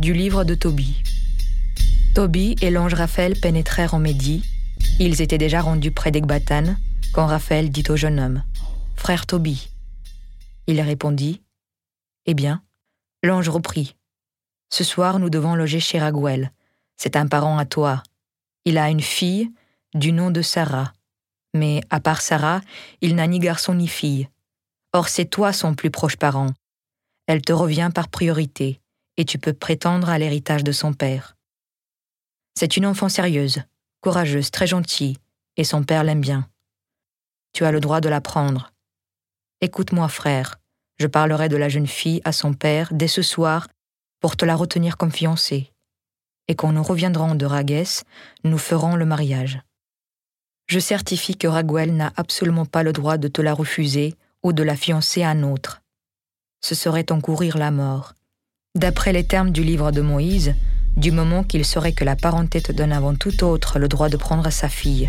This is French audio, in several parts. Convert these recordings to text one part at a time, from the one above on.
Du livre de Tobie. Tobie et l'ange Raphaël pénétrèrent en Médie. Ils étaient déjà rendus près d'Ecbatane, quand Raphaël dit au jeune homme « Frère Tobie ». Il répondit « Eh bien ?» L'ange reprit « Ce soir, nous devons loger chez Raguel. C'est un parent à toi. Il a une fille du nom de Sarah. Mais à part Sarah, il n'a ni garçon ni fille. Or, c'est toi son plus proche parent. Elle te revient par priorité, et tu peux prétendre à l'héritage de son père. C'est une enfant sérieuse, courageuse, très gentille, et son père l'aime bien. Tu as le droit de la prendre. Écoute-moi, frère, je parlerai de la jeune fille à son père dès ce soir pour te la retenir comme fiancée. Et quand nous reviendrons de Raguès, nous ferons le mariage. Je certifie que Raguel n'a absolument pas le droit de te la refuser ou de la fiancer à un autre. Ce serait encourir la mort. D'après les termes du livre de Moïse, du moment qu'il saurait que la parenté te donne avant tout autre le droit de prendre sa fille.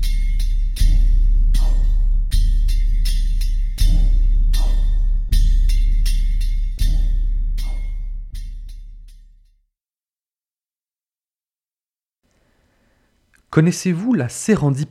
Connaissez-vous la sérendipité ?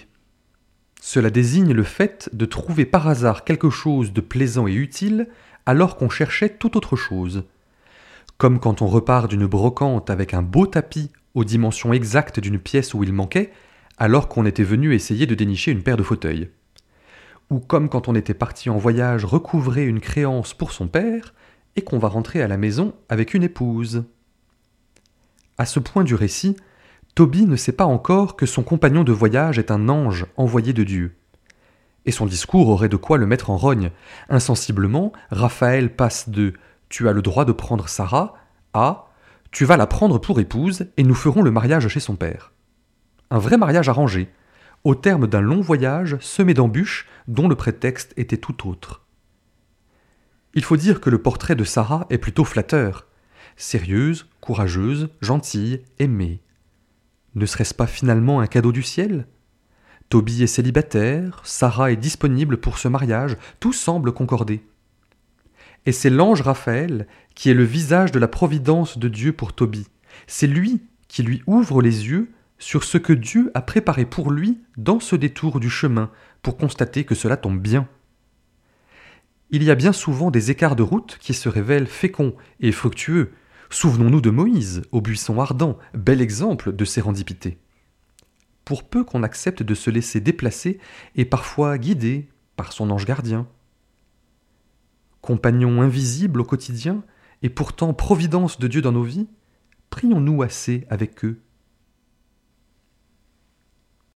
Cela désigne le fait de trouver par hasard quelque chose de plaisant et utile alors qu'on cherchait tout autre chose. Comme quand on repart d'une brocante avec un beau tapis aux dimensions exactes d'une pièce où il manquait, alors qu'on était venu essayer de dénicher une paire de fauteuils. Ou comme quand on était parti en voyage recouvrer une créance pour son père et qu'on va rentrer à la maison avec une épouse. À ce point du récit, Tobie ne sait pas encore que son compagnon de voyage est un ange envoyé de Dieu. Et son discours aurait de quoi le mettre en rogne. Insensiblement, Raphaël passe de « tu as le droit de prendre Sarah » à « tu vas la prendre pour épouse et nous ferons le mariage chez son père ». Un vrai mariage arrangé, au terme d'un long voyage semé d'embûches dont le prétexte était tout autre. Il faut dire que le portrait de Sarah est plutôt flatteur. Sérieuse, courageuse, gentille, aimée. Ne serait-ce pas finalement un cadeau du ciel ? Tobie est célibataire, Sarah est disponible pour ce mariage, tout semble concorder. Et c'est l'ange Raphaël qui est le visage de la providence de Dieu pour Tobie. C'est lui qui lui ouvre les yeux sur ce que Dieu a préparé pour lui dans ce détour du chemin pour constater que cela tombe bien. Il y a bien souvent des écarts de route qui se révèlent féconds et fructueux. Souvenons-nous de Moïse, au buisson ardent, bel exemple de sérendipité. Pour peu qu'on accepte de se laisser déplacer et parfois guider par son ange gardien. Compagnon invisible au quotidien et pourtant providence de Dieu dans nos vies, prions-nous assez avec eux